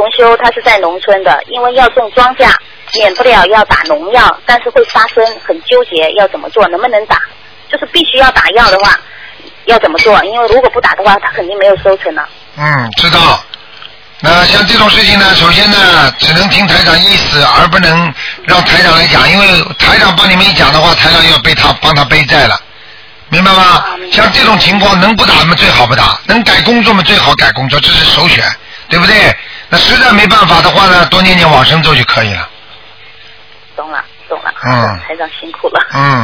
同修他是在农村的，因为要种庄稼，免不了要打农药，但是会杀生，很纠结要怎么做，能不能打？就是必须要打药的话，要怎么做？因为如果不打的话，他肯定没有收成了。 知道。那像这种事情呢，首先呢，只能听台长意思，而不能让台长来讲，因为台长帮你们一讲的话，台长要帮他背债了。明白吗？像这种情况，能不打嘛最好不打，能改工作嘛最好改工作，这是首选，对不对？那实在没办法的话呢，多念念往生咒就可以了。 懂了。 台长辛苦了。